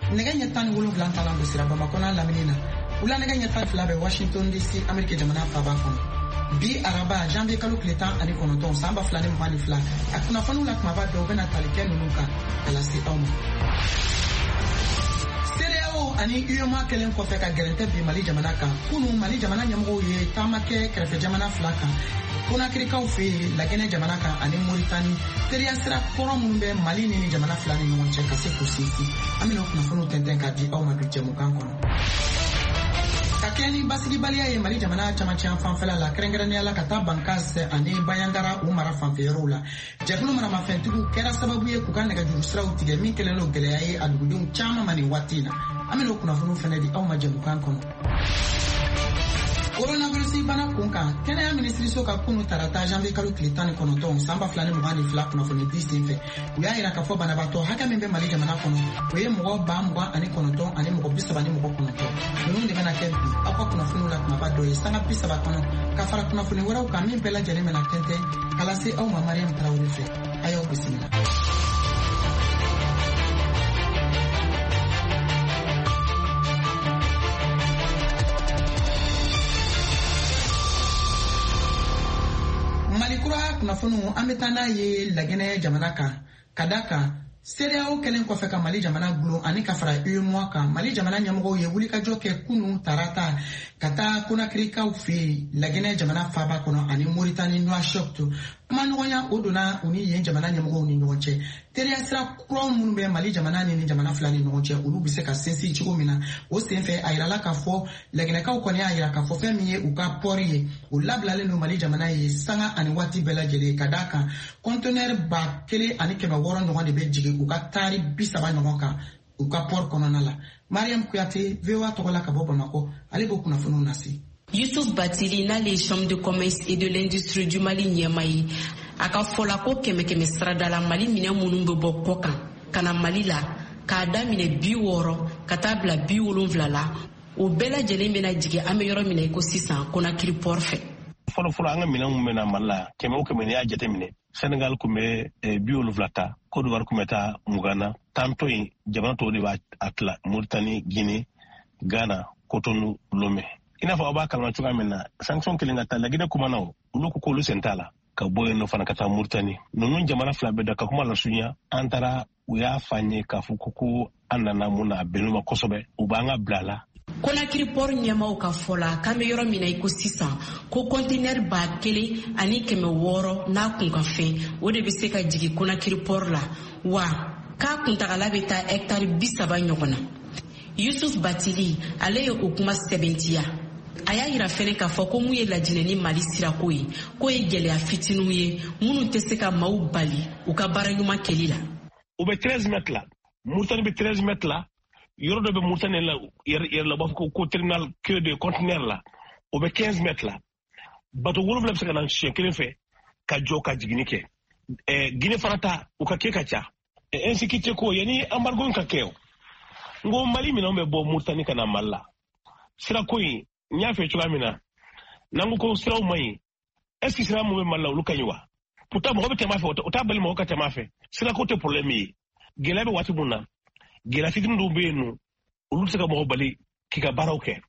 nɛgɛ ɲɛ 17 talan don sira Bamakɔ n'a lamini na wula nɛgɛ ɲɛ 12 bɛ Washington DC Amérique jamana faaba kɔnɔ bi araba janvier kalo tile 19 san 2022 a kunnafoniw la kumaba dɔw bɛna tali kɛ ninnu kan ka lase aw ma. CEDEAO ani UEMOA kelen kɔfɛ ka gɛrɛntɛ bi Mali jamana kan kunu Mali jamana ɲɛmɔgɔw ye taama kɛ kɛrɛfɛ jamana fila kan Konakirikaw fɛ yen Laginɛ jamana kan ani Moritani teriya sira kɔrɔ minnu bɛ Mali ni jamana fila ni ɲɔgɔn cɛ ka se k'u sinsin an bɛna kunnafoniw tɛntɛn ka di aw ma bi jɛmukan kɔnɔ. Ka kɛ ni basigibaliya ye Mali jamana camancɛ fanfɛla la kɛrɛnkɛrɛnnenya la ka taa Bankas ani Bayangara u mara fanfɛyɔrɔw la jɛkulu maramafɛntigiw kɛra sababu ye k'u ka nɛgɛjuru siraw tigɛ min kɛlen don gɛlɛya ye a dugudenw caman ma nin waati in na an bɛna kunnafoniw fɛnɛ di aw ma jɛmukan kɔnɔ. Coronavirus bana kunkan kɛnɛya minisiriso ka kunu tarata janvier kalo tile 19 san 2022 kunnafoni di sen fɛ u y'a yira k'a fɔ banabaatɔ hakɛ min bɛ Mali jamana kɔnɔ o ye mɔgɔ 29 ani mɔgɔ 39 ninnu de bɛna kɛ bi aw ka kunnafoniw la kumaba dɔ ye sanga 30 kɔnɔ ka fara kunnafoni wɛrɛw kan min bɛɛ lajɛlen bɛna tɛntɛn ka lase aw ma Mariam Tarawele fɛ a y'aw bisimila. Malikura kunnafoniw an bɛ taa n'a ye Laginɛ jamana kan ka da kan CEDEAO kelen kɔfɛ ka Mali jamana gulo ani ka fara UEMOA kan Mali jamana ɲɛmɔgɔw ye wulikajɔ kɛ kunu tarata ka taa Konakirikaw fɛ yen Laginɛ jamana faaba kɔnɔ ani Moritani Nouakchott kuma ɲɔgɔnya o donna u ni yen jamana ɲɛmɔgɔw ni ɲɔgɔn cɛ teriya sira kuraw minnu bɛ Mali jamana ni jamana fila ni ɲɔgɔn cɛ olu bɛ se ka sinsin cogo min na o senfɛ a yirala k'a fɔ Laginɛkaw kɔni y'a yira k'a fɔ fɛn min ye u ka pɔri ye u labilalen don Mali jamana ye sanga ani waati bɛɛ lajɛlen ka d'a kan conteneur 1,600 ɲɔgɔn de bɛ jigin u ka taari 30 ɲɔgɔn kan u ka pɔri kɔnɔna la. Mariam Kuyate VOA tɔgɔ la ka bɔ Bamakɔ ale b'o kunnafoniw lase. Youssouf Batili n'ale chambre de commerce et de l'industrie du Mali ɲɛma ye a ka fɔla ko kɛmɛ siradala Mali minɛ minnu bɛ bɔ kɔ kan ka na Mali la k'a daminɛ 60 ka taa bila 70 la o bɛɛ lajɛlen bɛna jigin an bɛ yɔrɔ min na i ko sisan Conakry port fɛ. Fɔlɔ an ka minɛn minnu bɛna Mali la kɛmɛ o kɛmɛ n'i y'a jateminɛ Senegal kun bɛ 70 ta Côte d'Ivoire kun bɛ taa 20 na tantôt in jamana tɔw de b'a tila Mauritanie, Guinée, Ghana, Cotonou, Lomé. I n'a fɔ aw b'a kalama cogoya min na sanction kelen ka taa Laginɛ kumanaw olu ko k'olu sen t'a la ka bɔ yen nɔ fana ka taa Mauritanie ninnu jamana fila bɛɛ da ka kuma lasurunya an taara u y'a fɔ an ye k'a fɔ ko an nana mun na a bɛnn'u ma kosɛbɛ u b'an ka bila la. Conakry port ɲɛmaw ka fɔ la k'an bɛ yɔrɔ min na i ko sisan ko conteneur 1,000 ani 600 n'a kun ka fɛn o de bɛ se ka jigin Conakry port la wa k'a kuntagala bɛ taa hectare 30 ɲɔgɔn na. Youssouf Batili ale ye o kuma sɛbɛntiya a y'a yira fɛnɛ k'a fɔ ko mun ye lajinɛ ni Mali sirako ye k'o ye gɛlɛya fitininw ye minnu tɛ se ka maaw bali u ka baara ɲuman kɛli la. U bɛ 13 mètres la Mauritanie bɛ 13 mètres la yɔrɔ dɔ bɛ Mauritanie la yɛrɛ la u b'a fɔ ko terminal queue de conteneur la o bɛ 15 mètres la bateau 7 bɛ se ka na siɲɛ kelen fɛ ka jɔ ka jiginni kɛ Guinée fana ta u ka kɛ ka ca insécurité ko yanni embargo in ka kɛ o ngo Mali minɛnw bɛ bɔ Mauritanie ka na Mali la sirako in n y'a fɛ cogoya min na n'an ko siraw man ɲi est-ce que sira mun bɛ Mali la olu ka ɲi wa pourtant mɔgɔ bɛ tɛmɛ a fɛ o t'a bali mɔgɔ ka tɛmɛ a fɛ sirako tɛ problème ye gɛlɛya bɛ waati mun na gɛlɛya fitinin dɔw bɛ yen nɔ olu tɛ se ka mɔgɔ bali k'i ka baaraw kɛ.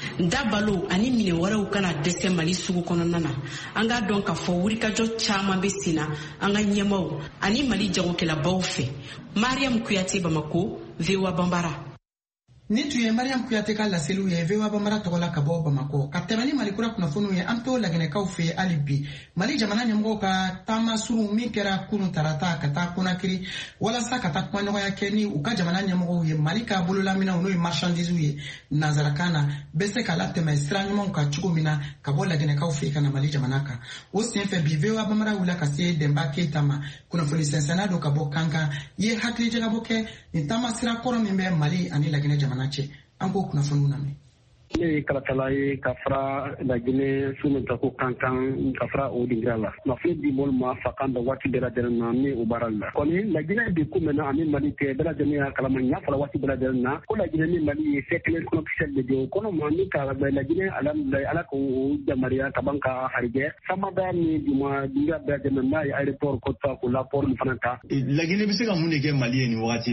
Dabalo ani minɛ wɛrɛw kana dɛsɛ Mali sugu kɔnɔna na an k'a dɔn k'a fɔ wulikajɔ caman bɛ sen na an ka ɲɛmaw ani Mali jagokɛlabaw fɛ. Mariam Kuyate Bamako VOA Bambara. Ni tun ye Mariam Kuyate ka laseliw ye VOA Bambara tɔgɔ la ka bɔ Bamakɔ ka tɛmɛ ni Malikura kunnafoniw ye an t'o Laginɛkaw fɛ hali bi Mali jamana ɲɛmɔgɔw ka taama surun min kɛra kunu tarata ka taa Konakry walasa ka taa kumaɲɔgɔnya kɛ ni u ka jamana ɲɛmɔgɔw ye Mali ka bololaminɛw n'o ye marchandise ye nanzarakan na bɛ se ka latɛmɛ sira ɲumanw kan cogo min na ka bɔ Laginɛkaw fɛ ka na Mali jamana kan o senfɛ bi VOA Bambara wulila ka se Denba Keita ma kunnafoni sɛnsɛnna don ka bɔ Kankan ye hakilijagabɔ kɛ nin taama sira kɔrɔ min bɛ Mali ani Laginɛ jamana cɛ an k'o kunnafoniw lamɛn. ne kalatala ye kafra la Guinée sunu tako kankan kafra o dingrala ma fe di mol ma fakan da wati de la derna ni o baralla koni la Guinée bi kumena ami mali te de la derna kala ma nya fala wati de la derna ko la Guinée ni mali fe kelen ko kishel de ko ma ni ka la Guinée ala ko jamaria kabanka harige samada ni duma dinga de derna ya aéroport ko ta ko la port fanaka la Guinée bi se ka mun ke mali ni wati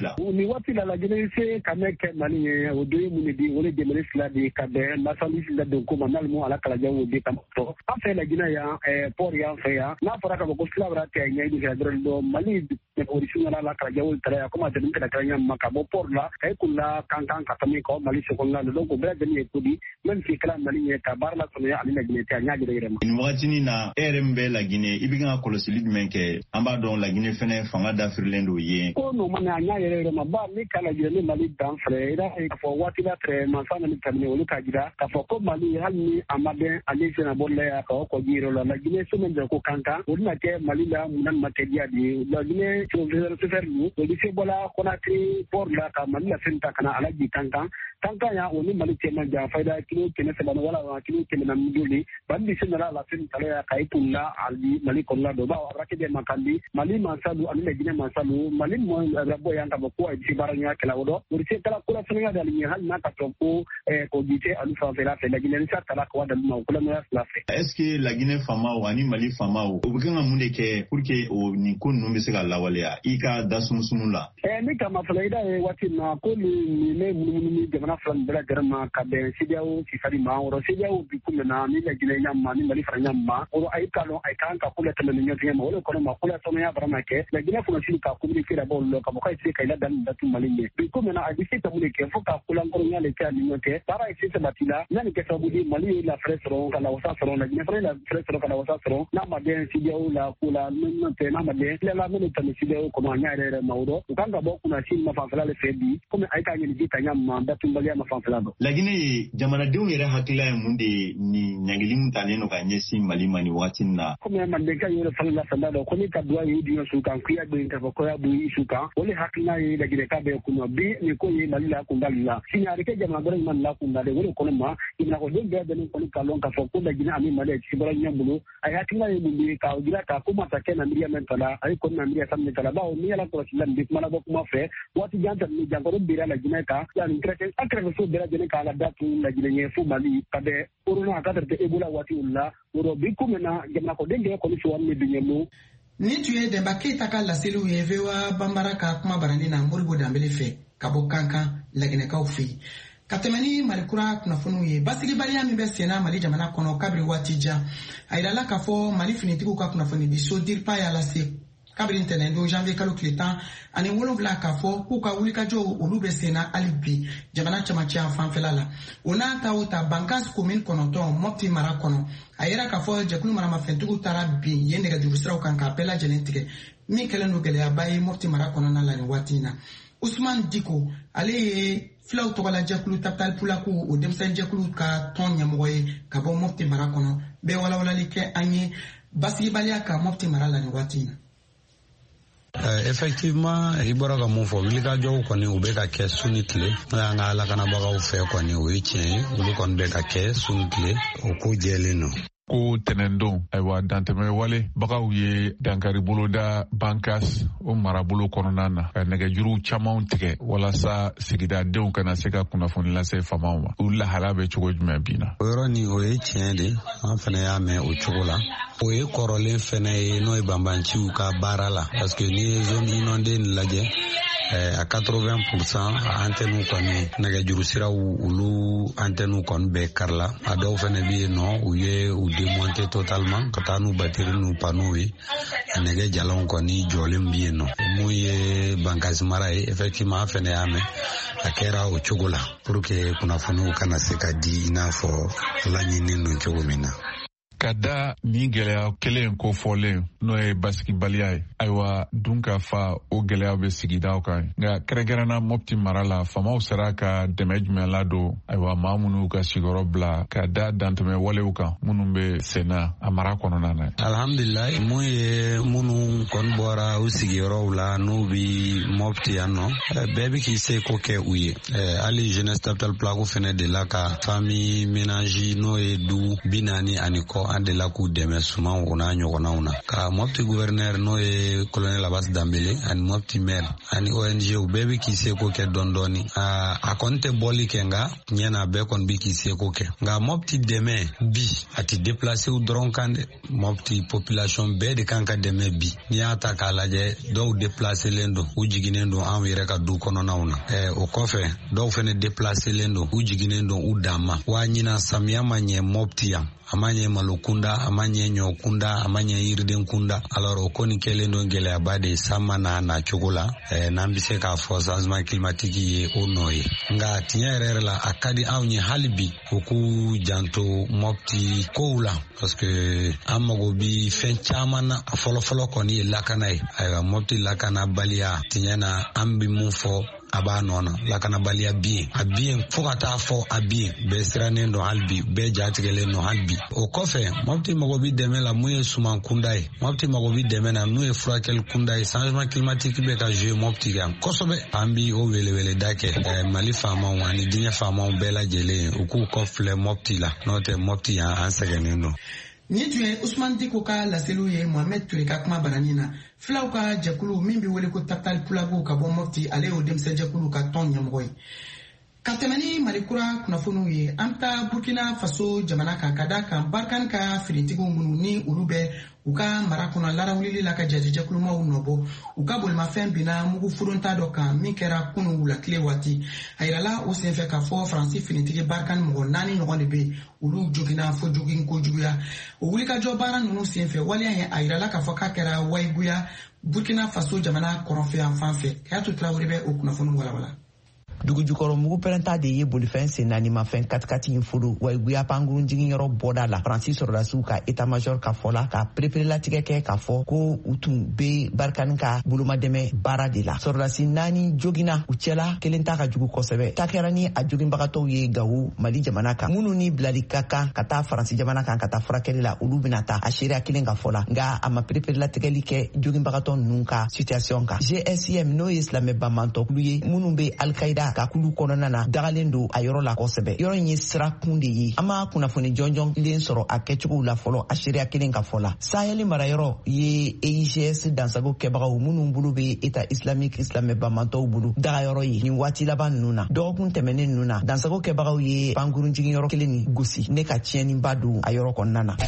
la Guinée se kamek mali o do mun di wole de mali sla de nationaliste la de ko manal mo ala kala jawo de tam to afa la Guinée ya port ya fa ya na fara ka ko slavra te ngai di gadro do mali de original la kala jawo tara ko ma de ka kala maka bo port la kay kula kankan ka tami ko mali se ko la do ko bra de ni ko di même si kala mali ne ka bar la ko ya ali la Guinée te nya de rema in wajini na RMB la Guinée ibiga ko lo silid menke amba don la Guinée fene fanga d'Afrique ye ko no mana nya rema ba ni kala Guinée mali dan frère ida fo wati la tre ma fa ni tamne woni ka jida ka fo ko mali halni amade ali sena bolle ya ko jiro la Guinée sumen de ko kanka wona ke mali la munan matedia di la Guinée to faire nous di se bola Conakry port la ka mali la senta kana ala di kanka ya woni mali tema ja faida kilo kene se ban wala kilo kene na muduli bandi sena la senta ya kai tulla ali mali ko la do ba rakide makandi mali masalu ali la Guinée masalu mali mo rabo ya ka ko ai baranya kala wodo wori se kala kula sena da li hal na ka to ko dite alu fa la la Guinée sa kala ko da ma kula na la fe est-ce que la Guinée fama ou ani mali fama ou obukanga munde ke pour que o ni ko no mbese ga lawale ya ika dasumsumula ni kama falaida wati na ko ni ne mununi jamana flan bela garma ka be sidiawo ci fari ma oro sidiawo bi kuma na ni la Guinée nyamma ni mali fara nyamma oro ay kalo ay kan ka kula tan ni nyoto ma oro ko ma kula to ya barama ke la Guinée funa shi ka kuma ke da bollo ka ko ay ce kai la dan da tu mali ne bi kuma na adi se ta mun ke fo ka kula ngoro nyale ka ni nyote para se ta batila nani ke sabudi mali la fresro kala wasa soro la Guinée fara la fresro kala wasa soro na ma de sidiawo la kula nyote na ma de la mun tan sidiawo ko ma nyaare ma oro ukanga bo kuna shi ma fa fala le fedi kuma ay ka ni di ta nyamma da tu mali ma fa fala do la Guinée jamana de yere hakila ya munde ni nyangili mutane no ka nyesi mali mani watin na kuma man de ka yore fala sanda do ko ni ka duwa yi di su kan kuya de ka ko ya bu su ka wole hakina yi la Guinée ka be kuma bi ni ko yi mali la kun dalila sinyare ke jamana gore man la kun dale wole ko ma ina ko de de ni ko ni ka lon ka fo ko la Guinée ami mali ci bara nyambulo ay hakina yi mun ka gira ka kuma ta ke na miriya men tala ay ko na miriya samne tala ba o mi la ko silam bi kuma la bo kuma fe wati janta ni jangoro bira la Guinée ka ya ni krete akre so bira Guinée ka la datu la Guinée fu mali ka de oruna ka de ebola wati ulla oro bi kuma na jamana ko de ko ni so wonni binyemu ni tuye Demba Keita ka laselu yevewa bambara ka kuma barandi na Moribo Dambele fe kabo kankan la Guinée ka ufi katemani malikura kunafunu ye basili baliya min bɛ sena mali jamana kɔnɔ kabiri waati jan a yirala k'a fɔ mali finitigiw ka kunnafoni di so diripa y'a lase kabiri ntɛnɛn don janvier kalo tile 10 ani 7 k'a fɔ k'u ka wulikajɔ olu bɛ sena hali bi jamana camancɛ fanfɛla la o n'a ta o ta Bankas commune 9 Mopti mara kɔnɔ a yira k'a fɔ jɛkulu maramafɛntigiw taara bin yen nɛgɛjuru siraw kan k'a bɛɛ lajɛlen tigɛ min kɛlen don gɛlɛyaba ye Mopti mara kɔnɔna la nin waati in na Ousmane Diko ale ye filaw tɔgɔla jɛkulu Tapital Pulaku o denmisɛn jɛkulu ka tɔn ɲɛmɔgɔ ye ka bɔ Mopti mara kɔnɔ bɛɛ walawalali kɛ an ye basigibaliya ka Mopti mara la nin waati in na. Effectivement i bɔra ka mun fɔ wulikajɔw kɔni u bɛ ka kɛ su ni tile n'o y'an ka lakanabagaw fɛ kɔni o ye tiɲɛ ye olu kɔni bɛ ka kɛ su ni tile o ko jɛlen don ko tɛnɛndon ayiwa dantɛmɛ wale bagaw ye dankari boloda Bankas o marabolo kɔnɔna na ka nɛgɛjuru camanw tigɛ walasa sigidadenw kana se ka kunnafoni lase famaw ma u lahala bɛ cogo jumɛn bi na o yɔrɔ ni o ye tiɲɛ de an fana y'a mɛn o cogo la o ye kɔrɔlen fana ye n'o ye banbanciw ka baara la parce que ni ye zone inondée nin lajɛ a 80% antenne kɔni nɛgɛjuru siraw olu antenne kɔni bɛɛ karila a dɔw fana bɛ yen nɔ u ye u démonter totalement ka taa n'u batterie n'u panneaux ye a nɛgɛ jalanw kɔni jɔlen bɛ yen nɔ mun ye Bankas mara ye effectivement an fana y'a mɛn a kɛra o cogo la pour que kunnafoniw kana se ka di i n'a fɔ laɲininen don cogo min na. ka da ni gɛlɛya kelen ko fɔlen n'o ye basigibaliya ye ayiwa dun ka fa o gɛlɛya bɛ sigidaw kan nka kɛrɛnkɛrɛnna Mopti mara la famaw sera ka dɛmɛ jumɛn ladon ayiwa maa minnu ka sigiyɔrɔ bila ka da dantɛmɛ walew kan minnu bɛ senna a mara kɔnɔna na. Alhamdulillah mun ye minnu kɔni bɔra u sigiyɔrɔw la n'u bi Mopti yan nɔ bɛɛ bɛ k'i se ko kɛ u ye hali jeunesse capital plaque fɛnɛ de la ka famille ménage n'o ye du 40 ani kɔ an de la k'u dɛmɛ sumanw o n'a ɲɔgɔnnaw na ka Mopti gouverneur n'o ye colonel Abbas Dambele ani Mopti maire ani ONG u bɛɛ bɛ k'i se ko kɛ dɔɔni dɔɔni a kɔni tɛ bɔli kɛ nka ɲɛna bɛɛ kɔni bɛ k'i se ko kɛ nka Mopti dɛmɛ bi a tɛ déplacer u dɔrɔn kan dɛ Mopti population bɛɛ de kan ka dɛmɛ bi n'i y'a ta k'a lajɛ dɔw déplacer len don u jiginnen don anw yɛrɛ ka du kɔnɔnaw na o kɔfɛ dɔw fɛnɛ déplacer len don u jiginnen don u dan ma wa ɲina samiya ma ɲɛ Mopti yan a ma ɲɛ malo kunda a ma ɲɛ ɲɔ kunda a ma ɲɛ yiriden kunda alors o kɔni kɛlen don gɛlɛyaba de san ma na cogo la n'an bɛ se k'a fɔ changement climatique ye o nɔ ye nka tiɲɛ yɛrɛ la a ka di anw ye hali bi u k'u janto Mopti kow la parce que an mago bi fɛn caman na a fɔlɔfɔlɔ kɔni ye lakana ye ayiwa Mopti lakanabaliya tiɲɛ na an bɛ mun fɔ a b'a nɔ na lakanabaliya bi a bi fo ka taa fɔ a bi bɛɛ sirannen don hali bi bɛɛ jatigɛlen don hali bi o kɔfɛ Mopti mago bi dɛmɛ la mun ye suman kunda ye Mopti mago bi dɛmɛ na n'o ye furakɛli kunda ye changement climatique bɛ ka jouer Mopti kan kosɛbɛ an bi o weleweleda kɛ Mali faamaw ani diɲɛ faamaw bɛɛ lajɛlen u k'u kɔfilɛ Mopti la n'o tɛ Mopti yan an sɛgɛnnen don. Ni tun ye Usman Diko ka laseliw ye Mohamed Ture ka kuma baranin na filaw ka jɛkulu min bɛ wele ko Capital Plaque ka bɔ Mopti ale y'o denmisɛn jɛkulu ka tɔn ɲɛmɔgɔ ye ka tɛmɛ ni Malikura kunnafoniw ye an bɛ taa Burkina Faso jamana kan ka da kan Barkan ka finitigiw minnu ni olu bɛ u ka mara kɔnɔ larawulili la ka jɛkulumaw nɔbɔ u ka bolimafɛn binna mugu furonta dɔ kan min kɛra kunun wulakile waati a yirala o senfɛ k'a fɔ Faransi finitigi Barkan mɔgɔ 4 ɲɔgɔn de bɛ olu joginna fo jogin kojuguya o wulikajɔ baara ninnu senfɛ waleya ye a yirala k'a fɔ k'a kɛra wayiguya Burkina Faso jamana kɔrɔnfɛ yan fan fɛ Kayatu Traoré bɛ o kunnafoni walawala. Dugujukɔrɔ mugu pɛrɛnta de ye bolifɛn sen naani mafɛn katikati in folo wayiguya pankurun jigin yɔrɔ bɔda la Faransi sɔrɔdasiw ka état major ka fɔ la ka perepere-latigɛ kɛ k'a fɔ ko u tun bɛ Barkani ka bolomadɛmɛ baara de la sɔrɔdasi 4 joginna u cɛla kelen ta ka jugu kosɛbɛ ta kɛra ni a joginbagatɔw ye Gawo Mali jamana kan minnu ni bilali ka kan ka taa Faransi jamana kan ka taa furakɛli la olu bɛna taa a seereya kelen ka fɔ la nka a ma perepere-latigɛli kɛ joginbagatɔ ninnu ka situation kan GSM n'o ye silamɛba mantɔkulu ye minnu bɛ Al-Qaïda ka kulu kɔnɔna na dagalen don a yɔrɔ la kosɛbɛ yɔrɔ in ye sirakun de ye an ma kunnafoni jɔnjɔnlen sɔrɔ a kɛcogow la fɔlɔ a seereya kelen ka fɔ la Sahel marayɔrɔ ye EIGS dansago kɛbagaw minnu bolo bɛ État islamique silamɛbamantɔw bolo dagayɔrɔ ye nin waati laban ninnu na dɔgɔkun tɛmɛnen ninnu na dansago kɛbagaw ye pankurun jigin yɔrɔ kelen ni gosi ne ka tiɲɛniba don a yɔrɔ kɔnɔna na.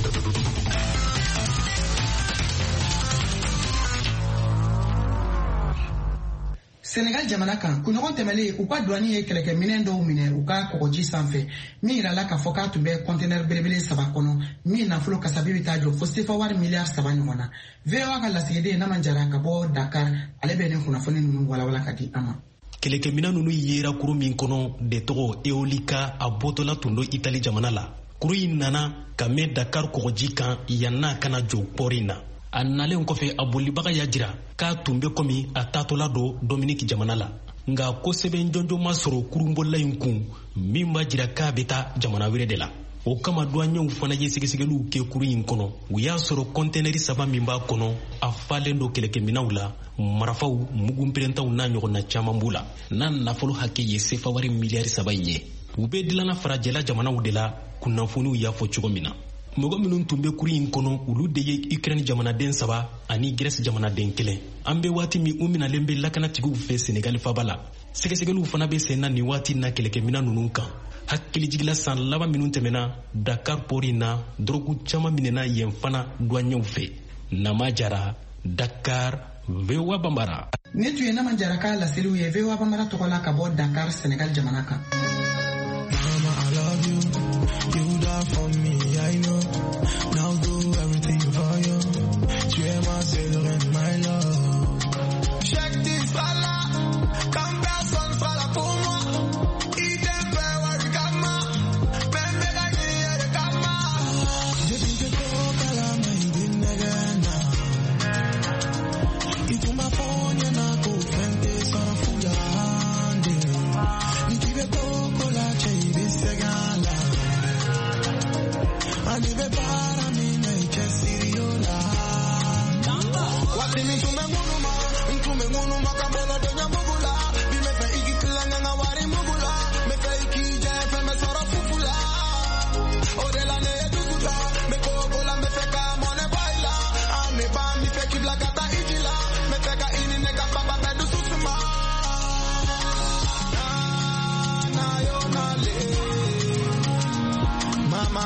Senegal jamana kan kunɲɔgɔn tɛmɛlen u ka douane ye kɛlɛkɛminɛn dɔw minɛ u ka kɔgɔji sanfɛ min yirala k'a fɔ k'a tun bɛ conteneur belebele 7 kɔnɔ min nafolo kasabi bɛ taa jɔ fo CFA wari miliyari 7 ɲɔgɔn na VOA ka lasigiden Naman Jara ka bɔ Dakar ale bɛ nin kunnafoni ninnu walawala ka di an ma. Kɛlɛkɛminɛn ninnu yera kuru min kɔnɔ de tɔgɔ Eolika a bɔtɔla tun do Itali jamana la kuru in nana ka mɛn Dakar kɔgɔji kan yan n'a kana jɔ port in na a nalen kɔfɛ a bolibaga y'a jira k'a tun bɛ komi a taatɔla do Dominique jamana la nka kosɛbɛ jɔnjɔn ma sɔrɔ kurunbɔla in kun min b'a jira k'a bɛ taa jamana wɛrɛ de la o kama douaniers fana ye sɛgɛsɛgɛliw kɛ kuru in kɔnɔ u y'a sɔrɔ conteneur 3 min b'a kɔnɔ a falen do kɛlɛkɛminɛnw la marafaw mugunperentaw n'a ɲɔgɔnna caman b'u la n'a nafolo hakɛ ye CFA wari miliyari 3 in ye u bɛ dilanna farajɛla jamanaw de la kunnafoniw y'a fɔ cogo min na mɔgɔ minnu tun bɛ kuru in kɔnɔ olu de ye Ukraine jamanaden 3 ani Grèce jamanaden 1 an bɛ waati min u minalen bɛ lakanatigiw fɛ Senegal faba la sɛgɛsɛgɛliw fana bɛ sen na nin waati na kɛlɛkɛminɛn ninnu kan hakilijigila san laban minnu tɛmɛna Dakar port in na drogue caman minɛna yen fana douaniers fɛ Nama Jara Dakar VOA Bambara. Ne tun ye Naman Jara ka laseliw ye VOA Bambara tɔgɔ la ka bɔ Dakar Senegal jamana kan. Mama, I love you. You die for me, I know. Now do everything for you. Tu es ma seule reine, my love. Check this fella. Comme personne fera là pour moi. Il t'aime faire ouais, du karma. Même mes gagner de karma. Je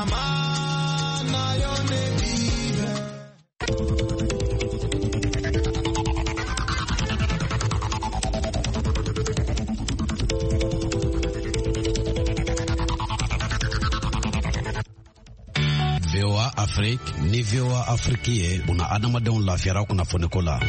mama, na your name. VOA Afrique ni VOA Afrique buna adamadenw lafiyara kunnafoni ko la.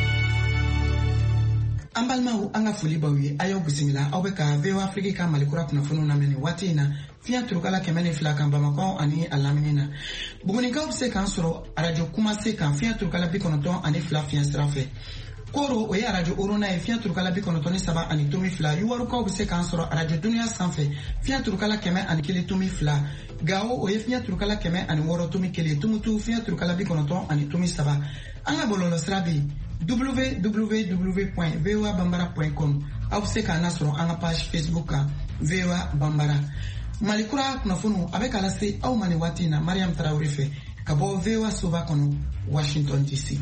An balimaw an ka foli b'aw ye a y'aw bisimila aw bɛ ka VOA Afrique ka malikura kunnafoniw lamɛn waati in na fiɲɛ turukala 102 kan Bamakɔ ani a lamini na. Bugunikaw bɛ se k'an sɔrɔ radio Kumase kan fiɲɛ turukala 92 fiɲɛ sira fɛ. Koro o ye radio Orona ye fiɲɛ turukala 93 ani tomi 2. Yuwarukaw bɛ se k'an sɔrɔ radio Dunuya sanfɛ fiɲɛ turukala 101 tomi 2. Gawo o ye fiɲɛ turukala 106 tomi 1. Tumutu fiɲɛ turukala 90 ani tomi 3. An ka bɔlɔlɔ sira bɛ yen www.voabambara.com. aw bɛ se k'an lasɔrɔ an ka page Facebook kan VOA Bambara. Malikura kunnafoniw a bɛ k'a lase aw ma nin waati in na Mariam Tarawele fɛ ka bɔ VOA soba kɔnɔ Washington DC.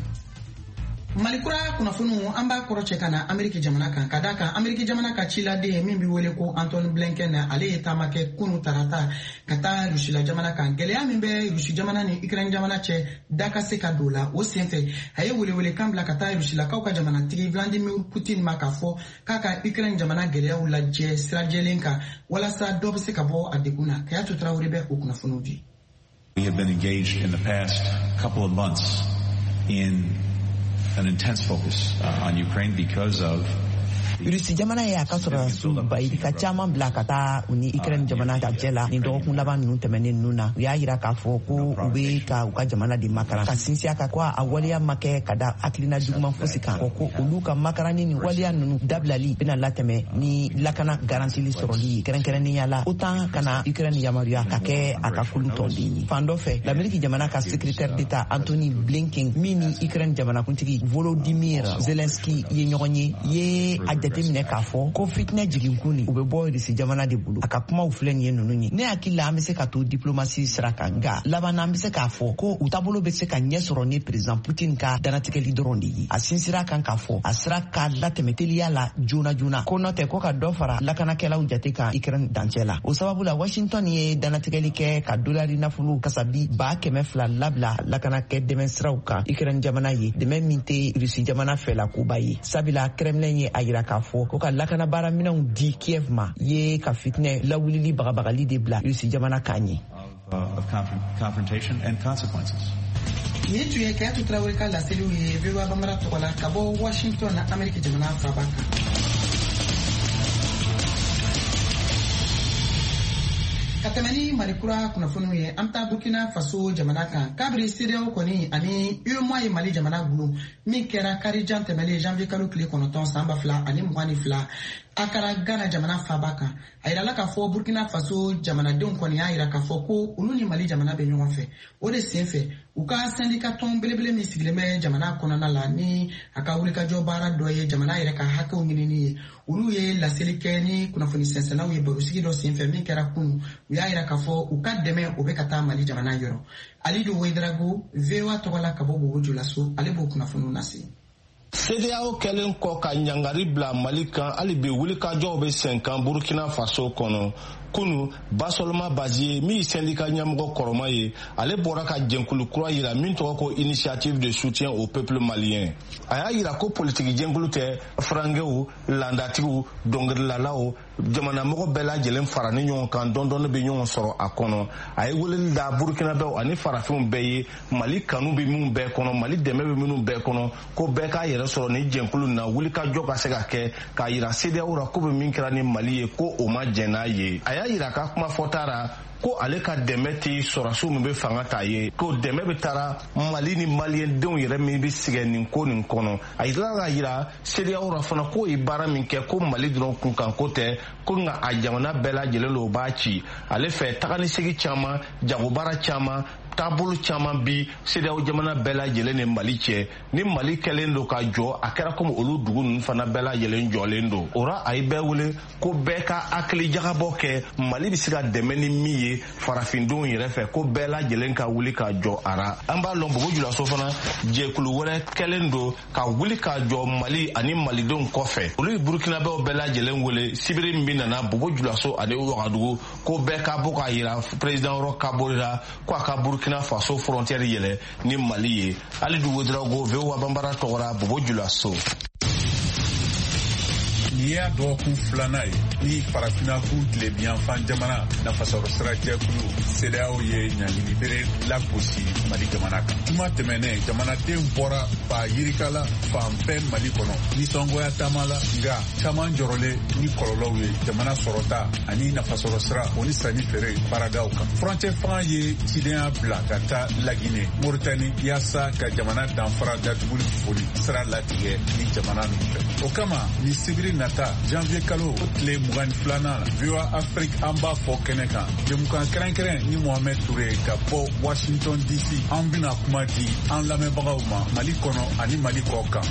Malikura kunnafoniw an b'a kɔrɔcɛ ka na Ameriki jamana kan ka d'a kan Ameriki jamana ka ciladen min bɛ wele ko Anthony Blinken na ale ye taama kɛ kunu tarata ka taa Rusila jamana kan. Gɛlɛya min bɛ Rusi jamana ni Ukraine jamana cɛ da ka se ka don la o senfɛ a ye welewelekan bila ka taa Rusilakaw ka jamanatigi Vladimir Putin ma k'a fɔ k'a ka Ukraine jamana gɛlɛyaw lajɛ sira jɛlen kan walasa dɔ bɛ se ka bɔ a degun na. Kayatu Tarawele bɛ o kunnafoniw di. We have been engaged in the past couple of months in an intense focus on Ukraine because of Rusi jamana ye a ka sɔrɔdasiw bayi ka caman bila ka taa u ni Ukraine jamana cɛ la ni dɔgɔkun laban ninnu tɛmɛnen ninnu na u y'a yira k'a fɔ ko u bɛ ka u ka jamana de makaran ka sinsin a kan ko a waleya ma kɛ ka da hakilina juguman fosi kan ko olu ka makaranni ni waleya ninnu dabilali bɛna latɛmɛ ni lakana garantili sɔrɔli ye kɛrɛnkɛrɛnnenya la OTAN kana Ukraine yamaruya ka kɛ a ka kulu tɔnden ye. Fan dɔ fɛ l'Amérique jamana ka secrétaire d'État Anthony Blinken min ni Ukraine jamanakuntigi Volodymyr Zelensky ye ɲɔgɔn ye a jateminɛ k'a fɔ ko fitinɛ jiginkun ni u bɛ bɔ Rusi jamana de bolo a ka kumaw filɛ nin ye ninnu ye. Ne hakili la an bɛ se ka to diplomasi sira kan nka laban an bɛ se k'a fɔ ko u taabolo bɛ se ka ɲɛ sɔrɔ ni président Putin ka danatigɛli dɔrɔn de ye. A sinsira kan k'a fɔ a sira ka latɛmɛ teliya la joona joona ko n'o tɛ ko ka dɔ fara lakanakɛlaw jate kan Ukraine dancɛ la. O sababu la Washington ye danatigɛli kɛ ka dolari nafolo kasabi 200,000 labila lakanakɛ dɛmɛ siraw kan Ukraine jamana ye dɛmɛ min tɛ Rusi jamana fɛla koba ye. Sabula Kremlin ye a yira k'a fɔ ko ka lakana baara minɛnw di Kiev ma ye ka fitinɛ lawulili bagabagali de bila Rusi jamana kan ye. of confrontation and consequences. Nin tun ye Kayatu Tarawele ka laseliw ye VOA Bambara tɔgɔ la ka bɔ Washington na Ameriki jamana faaba kan. Ka tɛmɛ ni malikura kunnafoniw ye an taa Burkina Faso jamana kan kabiri CEDEAO kɔni ani UEMOA ye Mali jamana bolo min kɛra karijan tɛmɛlen janvier kalo tile 9 san 2022 a kɛra Ghana jamana faaba kan. A yirala k'a fɔ Burkina Faso jamanadenw kɔni y'a yira k'a fɔ ko olu ni Mali jamana bɛ ɲɔgɔn fɛ. O de senfɛ u ka syndicat tɔn belebele min sigilen bɛ jamana kɔnɔna la ni a ka wulikajɔ baara dɔ ye jamana yɛrɛ ka hakɛw ɲinini ye. Olu ye laseli kɛ ni kunnafoni sɛnsɛnnaw ye barosigi dɔ senfɛ min kɛra kunu. U y'a yira k'a fɔ u ka dɛmɛ o bɛ ka taa Mali jamana yɔrɔ. Alidu Wedrago VOA tɔgɔ la ka bɔ Bobo Julaso ale b'o kunnafoniw lase. CEDEAO kɛlen kɔ ka ɲangari bila Mali kan hali bi wulikajɔw bɛ sen kan Burkina Faso kɔnɔ. Kunu Basoloma Bazie mi syndicat ɲɛmɔgɔ kɔrɔma ye ale bɔra ka jɛnkulu kura yira min tɔgɔ ko initiative de soutien au peuple malien. A y'a yira ko politiki jɛnkulu tɛ frangew landatigiw dɔnkilidalalaw jamanamɔgɔ bɛɛ lajɛlen fara ni ɲɔgɔn kan dɔndɔni bɛ ɲɔgɔn sɔrɔ a kɔnɔ. A ye weleli da Burkinabɛw ani farafinw bɛɛ ye Mali kanu bɛ minnu bɛɛ kɔnɔ Mali dɛmɛ bɛ minnu bɛɛ kɔnɔ ko bɛɛ k'a yɛrɛ sɔrɔ ni jɛnkulu na wulikajɔ ka se ka kɛ k'a yira CEDEAO ra ko bɛ min kɛra ni Mali ye ko o ma jɛn n'a ye. A y'a yira ka kuma fɔta ra ko ale ka dɛmɛ tɛ sɔrɔsiw min bɛ fanga ta ye ko dɛmɛ bɛ taara Mali ni maliyɛndenw yɛrɛ min bɛ sɛgɛn nin ko nin kɔnɔ. A yira ka yira CEDEAO ra fana ko ye baara min kɛ ko Mali dɔrɔn kunkan ko tɛ ko nka a jamana bɛɛ lajɛlen lo b'a ci ale fɛ taganisegi caman jagobaara caman taabolo caman bi CEDEAO jamana bɛɛ lajɛlen ni Mali cɛ ni Mali kɛlen do ka jɔ a kɛra komi olu dugu ninnu fana bɛɛ lajɛlen jɔlen do. O ra a ye bɛɛ wele ko bɛɛ ka hakili jagabɔ kɛ Mali bɛ se ka dɛmɛ ni min ye ye farafindenw yɛrɛ fɛ ko bɛɛ lajɛlen ka wuli ka jɔ ara an b'a lɔn Bobo Dioulasso fana jɛkulu wɛrɛ kɛlen don ka wuli ka jɔ Mali ani malidenw kɔfɛ olu ye burkinabɛw bɛɛ lajɛlen wele sibiri min nana Bobo Dioulasso ani Ouagadougou ko bɛɛ ka bɔ ka yira président Roch Kabore la ko a ka Burkina Faso frontière yɛlɛ ni Mali ye Ali Dugudrago VOA Bambara tɔgɔra Bobo Dioulasso. N'i y'a dɔgɔkun filanan ye ni farafina kun tile biyanfan jamana nafasɔrɔ sira jɛkulu CEDEAO ye ɲangili bere lagosi Mali jamana kan. Tuma tɛmɛnen jamanaden bɔra fa yirikala fan bɛɛ Mali kɔnɔ nisɔngoya taama la nka caman jɔrɔlen ni kɔlɔlɔw ye jamana sɔrɔta ani nafasɔrɔ sira o ni sanni feere baaradaw kan. Furancɛ fanga ye cidenya bila ka taa Laginɛ Moritani yaasa ka jamana danfara datuguli foli sira latigɛ ni jamana ninnu fɛ. O kama ni sibiri nata janvier kalo tile 22 la VOA Afrique an b'a fɔ kɛnɛ kan jɛmukan kɛrɛnkɛrɛn ni Mohamed Touré ka bɔ Washington DC an bɛna kuma di an lamɛnbagaw ma Mali kɔnɔ ani Mali kɔ kan.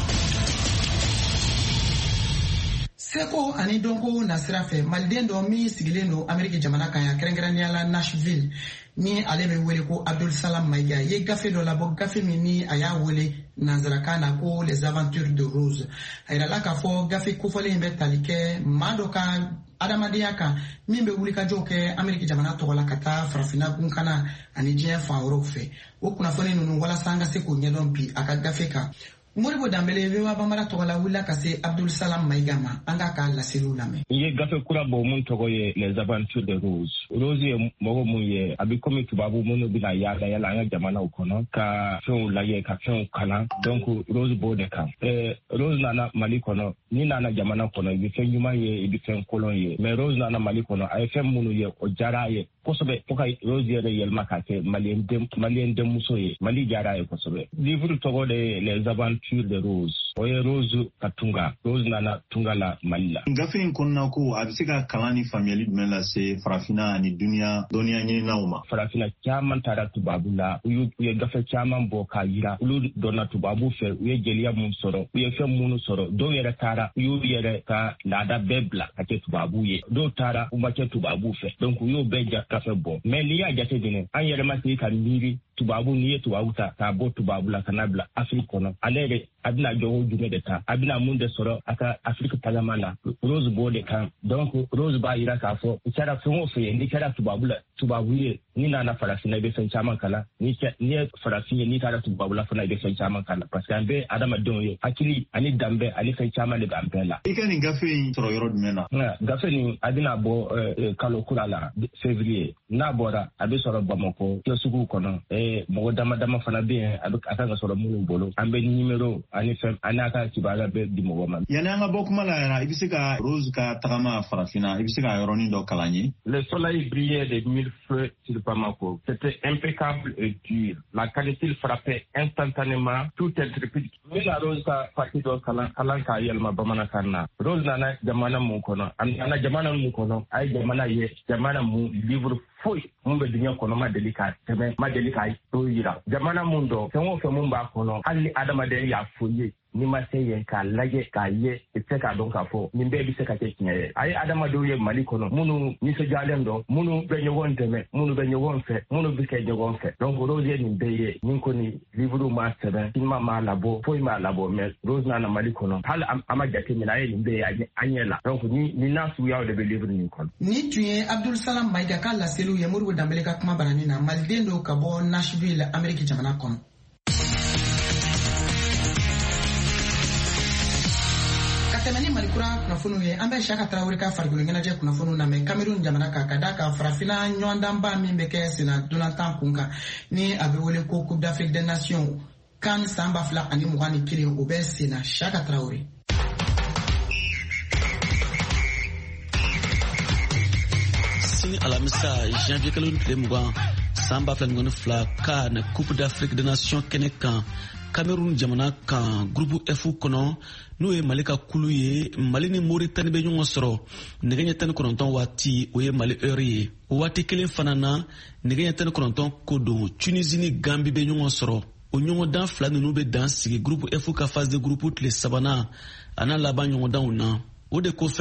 Seko ani dɔnko nasira fɛ maliden dɔ min sigilen don Ameriki jamana kan ya kɛrɛnkɛrɛnnenya la Nashville ni ale bɛ wele ko Abdul Salam Maïga ye gafe dɔ labɔ gafe min ni a y'a wele nanzarakan na ko Les Aventures de Rose a yirala k'a fɔ gafe kofɔlen bɛ tali kɛ maa dɔ ka adamadenya kan min bɛ wulikajɔw kɛ Ameriki jamana tɔgɔ la ka taa farafina gunkana ani diɲɛ fan wɛrɛw fɛ o kunnafoni ninnu walasa an ka se k'o ɲɛdɔn bi a ka gafe kan. Moribo Dambele VOA Bambara tɔgɔ la wulila ka se Abdul Salam Maïga ma an ka ka laseliw lamɛn. N ye gafe kura bɔ mun tɔgɔ ye Les Aventures de Rose. Rose ye mɔgɔ mun ye a bɛ komi tubabu minnu bɛna yaala yaala an ka jamanaw kɔnɔ ka fɛnw lajɛ ka fɛnw kalan donc Rose b'o de kan. Rose nana Mali kɔnɔ ni nana jamana kɔnɔ i bɛ fɛn ɲuman ye i bɛ fɛn kolon ye mais Rose nana Mali kɔnɔ a ye fɛn minnu ye o diyara a ye kosɛbɛ fo ka Rose yɛrɛ yɛlɛma ka kɛ maliyɛn denmuso ye Mali diyara a ye kosɛbɛ. Livre tɔgɔ de Les Aventures de Rose. O ye Rose ka tunga. Rose nana tunga la Mali la. Gafe in kɔnɔna ko a bɛ se ka kalan ni faamuyali jumɛn lase farafina ani duniya dɔnniya ɲininaw ma. Farafina caman taara tubabu la. U ye gafe caman bɔ k'a yira. Olu dɔnna tubabu fɛ. U ye jeliya mun sɔrɔ. U ye fɛn minnu sɔrɔ. Dɔw yɛrɛ taara u y'u yɛrɛ ka laada bɛɛ bila ka kɛ tubabu ye. Dɔw taara u ma kɛ tubabu fɛ. Donc u y'o bɛɛ gafe bɔ. Mais n'i y'a jate minɛ an yɛrɛ ma se ka miiri tubabu n'i ye tubabu ta k'a bɔ tubabu la ka n'a bila Afrique kɔnɔ. Ale yɛrɛ a bɛna jɔgo jumɛn de ta a bɛna mun de sɔrɔ a ka Afrique tagama la Rose b'o de kan donc Rose b'a yira k'a fɔ i kɛra fɛn o fɛn ye n'i kɛra tubabu ye n'i nana farafina i bɛ fɛn caman kalan n'i ye farafin ye n'i taara tubabu la fana i bɛ fɛn caman kalan parce que an bɛ adamadenw ye hakili ani danbɛ ani fɛn caman de b'an bɛɛ la. I ka nin gafe in sɔrɔ yɔrɔ jumɛn na? Gafe nin a bɛna bɔ kalo kura la février n'a bɔra a bɛ sɔrɔ Bamako kiosuguw kɔnɔ mɔgɔ dama dama fana bɛ yen a kan ka sɔrɔ minnu bolo an bɛ numéro ani fɛn an n'a ka kibaruya bɛ di mɔgɔ ma. Yani an ka bɔ kuma la yɛrɛ i bɛ se ka Rose ka tagama farafina i bɛ se ka yɔrɔnin dɔ kalan ye. Le soleil brillait de mille feux sur Bamako. C'était impeccable et dur. La qualité frappait instantanément tout intrépide. Ni la Rose ka parti dɔ kalan k'a yɛlɛma bamanankan na. Rose nana jamana mun kɔnɔ a nana jamana mun kɔnɔ a ye jamana ye jamana mun livre foyi mun bɛ diɲɛ kɔnɔ ma deli k'a tɛmɛ ma deli k'a to yira jamana mun dɔn fɛn o fɛn mun b'a kɔnɔ hali ni adamaden y'a fɔ ye ni ma se yen k'a lajɛ k'a ye i tɛ se k'a dɔn k'a fɔ nin bɛɛ bɛ se ka kɛ tiɲɛ ye a ye adamadenw ye Mali kɔnɔ minnu nisɔndiyalen dɔn minnu bɛ ɲɔgɔn dɛmɛ minnu bɛ ɲɔgɔn fɛ minnu bɛ kɛ ɲɔgɔn fɛ donc Rose ye nin bɛɛ ye nin kɔni livre m'a sɛbɛn film m'a labɔ foyi m'a labɔ mais Rose nana Mali kɔnɔ hali an ma jate minɛ a ye nin bɛɛ ye an ɲɛ la donc ni n'a suguyaw de bɛ livre nin kɔnɔ. Ni tun ye Abdul Salam Maïga ka laseliw ye Moribo Dambele ka kuma baranin na maliden dɔw ka bɔ Nashville Ameriki jamana kɔnɔ. Tɛmɛni Malikura kunnafoniw ye an bɛ Saka Tarawele ka farikolo ɲɛnajɛ kunnafoniw lamɛn Cameroun jamana kan ka da ka farafina ɲɔgɔndanba min bɛ kɛ senna dolantan kun kan ni a bɛ wele ko Coupe d'Afrique des Nations CAN san 2021 o bɛ senna Saka Tarawele. Sini alamisa janvier kalo tile 20 san 2022 ka na Coupe d'Afrique des Nations kɛnɛ kan Cameroun jamana kan groupe F kɔnɔ n'o ye Mali ka kulu ye Mali ni Mauritanie bɛ ɲɔgɔn sɔrɔ nɛgɛ ɲɛ 19 waati o ye Mali heure ye o waati kelen fana na nɛgɛ ɲɛ 19 ko don Tunisie ni Gambie bɛ ɲɔgɔn sɔrɔ o ɲɔgɔndan fila ninnu bɛ dan sigi groupe F ka phase de groupe tile sabanan a n'a laban ɲɔgɔndanw na o de kɔfɛ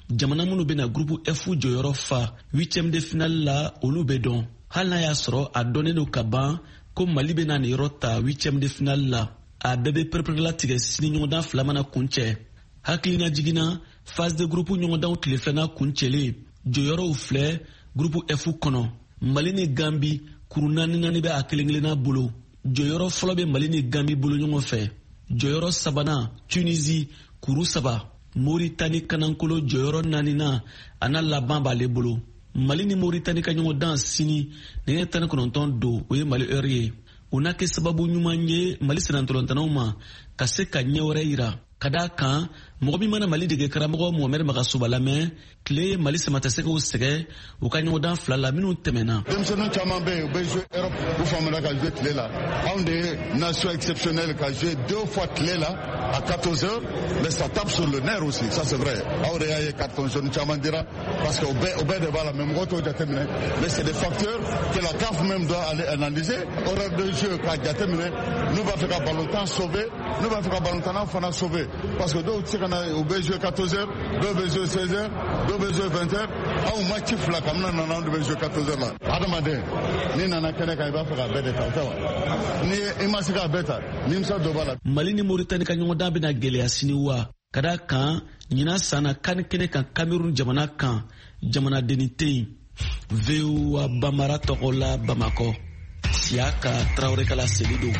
jamana minnu bena groupe F jɔyɔrɔ fa 8e de finale la olu bɛ dɔn hali n'a y'a sɔrɔ a dɔnnen don ka ban ko Mali bena nin yɔrɔ ta 8e de finale la a bɛɛ bɛ pɛrɛpɛrɛla tigɛ sini ɲɔgɔndan 2 mana kuncɛ hakilina jiginna phase de groupe ɲɔgɔndanw tile 2nan kuncɛlen jɔyɔrɔw filɛ groupe F kɔnɔ Mali ni Gambi kuru 4 bɛ a kelen-kelenna bolo jɔyɔrɔ fɔlɔ bɛ Mali ni Gambi bolo ɲɔgɔn fɛ jɔyɔrɔ 3nan Tunisie kuru 3 Mauritanie kanankolo jɔyɔrɔ 4nan ana laban b'ale bolo Mali ni Mauritanie ka ɲɔgɔndan sini nɛgɛ 19 don o ye Mali heure ye o n'a kɛ sababu ɲuman ye Mali senatolantanaw ma ka se ka ɲɛ wɛrɛ yira ka d'a kan mɔgɔ min mana Mali dege karamɔgɔ Mohamed Magasoba lamɛn tile Mali sama tɛ se k'o sɛgɛ u ka ɲɔgɔndan 2 la minnu tɛmɛna. Denmisɛnninw caman bɛ yen u bɛ jouer Europe u faamuna ka jouer tile la anw de ye nation exceptionnelle ka jouer 2 fois tile la à 14h mais ça tape sur le nerf aussi ça c'est vrai aw de y'a ye carton jaune caman dira parce que o bɛɛ de b'a la mais mɔgɔ t'o jateminɛ mais c'est des facteurs que la CAF même doit aller analyser horaire de jeu k'a jateminɛ n'u b'a fɛ ka ballon-temps sauver n'u b'a fɛ ka ballon-tannaw fana sauver parce que dɔw tɛ se ka na u bɛ jouer 14h dɔw bɛ jouer 16h dɔw bɛ jouer 20h anw match fila ka mina nana anw de bɛ jouer 14h la adamaden ni nana kɛnɛ kan i b'a fɛ ka bɛɛ de ta o tɛ wa ni i ma se k'a bɛɛ ta nimisa dɔ b'a la. Mali ni Mauritanie ka ɲɔgɔndan bɛna gɛlɛya sini wa ka d'a kan ɲinan san na CAN kɛnɛ kan Cameroun jamana kan jamanadenni tɛ yen VOA Bamara tɔgɔ la Bamakɔ Siaka Traoré Kala Selido.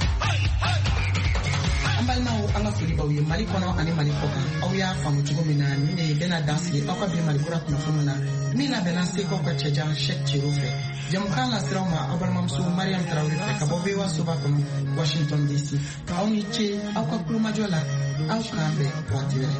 An balimaw an ka foli b'aw ye Mali kɔnɔ ani Mali kɔ kan aw y'a faamu cogo min na nin de bɛna dan sigi aw ka bi Mali kura kunnafoniw na min labɛnna Sekaw ka cɛjan Cheikh Thierry fɛ jamukan lasiraw ma aw balimamuso Mariam Traoré fɛ ka bɔ VOA soba kɔnɔ Washington DC aw ni ce aw ka kulomajɔ la aw k'an bɛn waati wɛrɛ.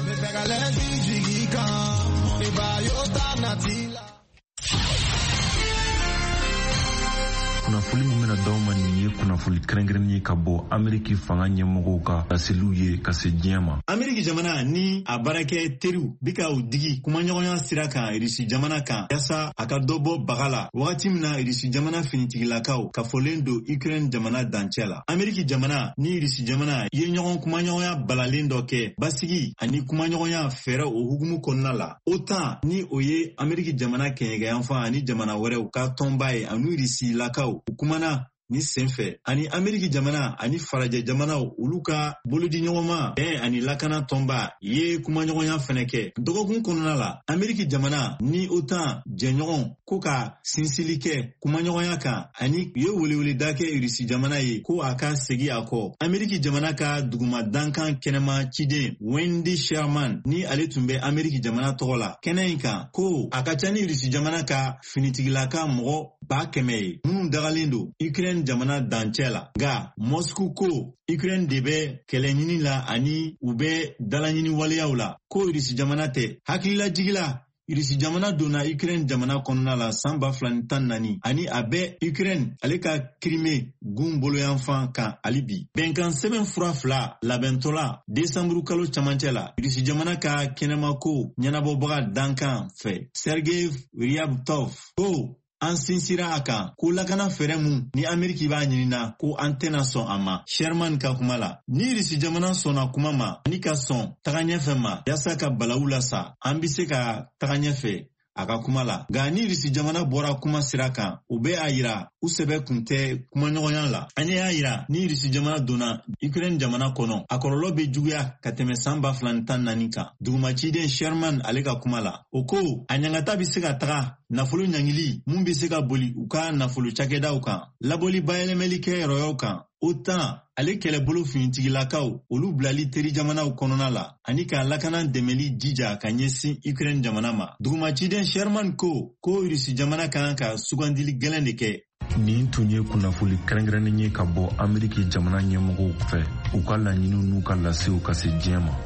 kunnafoni min bɛna d'aw ma nin ye kunnafoni kɛrɛnkɛrɛnnen ye ka bɔ Ameriki fanga ɲɛmɔgɔw ka laseliw ye ka se diɲɛ ma. Ameriki jamana ni a baarakɛ teriw bi ka u digi kumaɲɔgɔnya sira kan Irisi jamana kan yasa a ka dɔ bɔ baga la wagati min na Irisi jamana finitigilakaw kafolen don Ukraine jamana dancɛ la. Ameriki jamana ni Irisi jamana ye ɲɔgɔn kumaɲɔgɔnya balalen dɔ kɛ basigi ani kumaɲɔgɔnya fɛɛrɛ o hukumu kɔnɔna la. OTAN ni o ye Ameriki jamana kɛɲɛkɛyanfan ani jamana wɛrɛw ka tɔnba ye ani Irisi lakaw u kumana ni senfɛ ani Ameriki jamana ani farajɛ jamanaw olu ka bolodi ɲɔgɔnma bɛn ani lakana tɔnba ye kumaɲɔgɔnya fɛnɛ kɛ dɔgɔkun kɔnɔna la Ameriki jamana ni OTAN jɛɲɔgɔn ko ka sinsili kɛ kumaɲɔgɔnya kan ani u ye weleweleda kɛ Irisi jamana ye ko a ka segi a kɔ. Ameriki jamana ka duguma dankan kɛnɛma ciden Wendy Sherman ni ale tun bɛ Ameriki jamana tɔgɔ la kɛnɛ in kan ko a ka ca ni Irisi jamana ka finitigilaka mɔgɔ 100,000 ye minnu dagalen don Ukraine jamana dancɛ la nka Moscow ko Ukraine de bɛ kɛlɛɲini la ani u bɛ dalaɲini waleyaw la ko Irisi jamana tɛ hakililajigila Irisi jamana donna Ukraine jamana kɔnɔna la san 2014 ani a bɛ Ukraine ale ka Crimée gun boloyanfan kan hali bi. Bɛnkan sɛbɛn fura 2 labɛntɔla Desanburu kalo camancɛ la Irisi jamana ka kɛnɛmako ɲɛnabɔbaga dankan fɛ Sergei Ryabkov ko an sinsira a kan ko lakana fɛrɛ mun ni Ameriki b'a ɲinina ko an tɛna sɔn a ma. Sherman ka kuma la ni Irisi jamana sɔnna kuma ma ani ka sɔn taga ɲɛfɛ ma yasa ka balawu la sa an bɛ se ka taga ɲɛfɛ a ka kuma la nka ni Irisi jamana bɔra kuma sira kan u bɛ a yira u sɛbɛ kun tɛ kumaɲɔgɔnya la. An y'a yira ni Irisi jamana donna Ukraine jamana kɔnɔ a kɔlɔlɔ bɛ juguya ka tɛmɛ san 2014 kan. Dugumaciden Sherman ale ka kuma la o ko a ɲangata bɛ se ka taga nafolo ɲangili mun bɛ se ka boli u ka nafolo cakɛdaw kan labɔli bayɛlɛmɛli kɛ yɔrɔyaw kan. OTAN ale kɛlɛbolo finitigilakaw olu bilali teri jamanaw kɔnɔna la ani ka lakana dɛmɛli jija ka ɲɛsin Ukraine jamana ma. Dugumaciden Sherman ko Irisi jamana kan ka sugandili gɛlɛn de kɛ. Nin tun ye kunnafoni kɛrɛnkɛrɛnnen ye ka bɔ Ameriki jamana ɲɛmɔgɔw fɛ u ka laɲiniw n'u ka lasew ka se diɲɛ ma.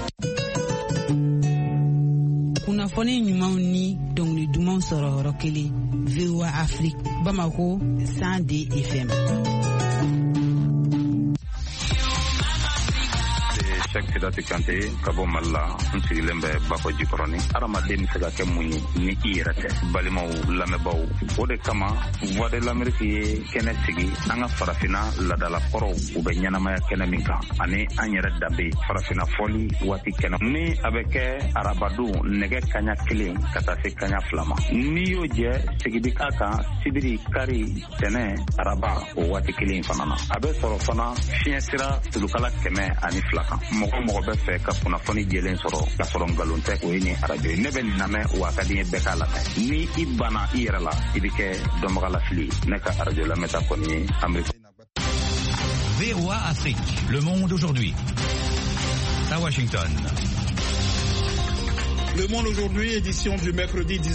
Kunnafoni ɲumanw ni dɔnkili dumanw sɔrɔ yɔrɔ kelen VOA Afrique Bamako 102 FM. Cheikh Sidati Kanté ka bɔ Mali la n sigilen bɛ Bako Jikɔrɔni. Adamaden bɛ se ka kɛ mun ye ni i yɛrɛ tɛ. Balimaw lamɛnbaaw o de kama Voix de l'Amérique ye kɛnɛ sigi an ka farafinna ladalakɔrɔw u bɛ ɲɛnamaya kɛnɛ min kan ani an yɛrɛ danbe farafinna fɔli waati kɛnɛ ni a bɛ kɛ arabadon nɛgɛ kaɲa 1 ka taa se kaɲa 2 ma. N'i y'o jɛ sigidi k'a kan sibiri kari tɛnɛ araba o waati 1 fana na. A bɛ sɔrɔ fana fiɲɛ sira tulukala 102 kan. Mɔgɔ bɛ fɛ ka kunnafoni jɛlen sɔrɔ ka sɔrɔ nkalon tɛ o ye ni arajo ye. Ne bɛ nin lamɛn wa ka di n ye bɛɛ k'a lamɛn. Ni i banna i yɛrɛ la i bɛ kɛ dɔnbagalafili. Ne ka arajo lamɛnta kɔni ye Amérique. VOA Afrique, le monde aujourd'hui. À Washington. Le monde aujourd'hui, édition du mercredi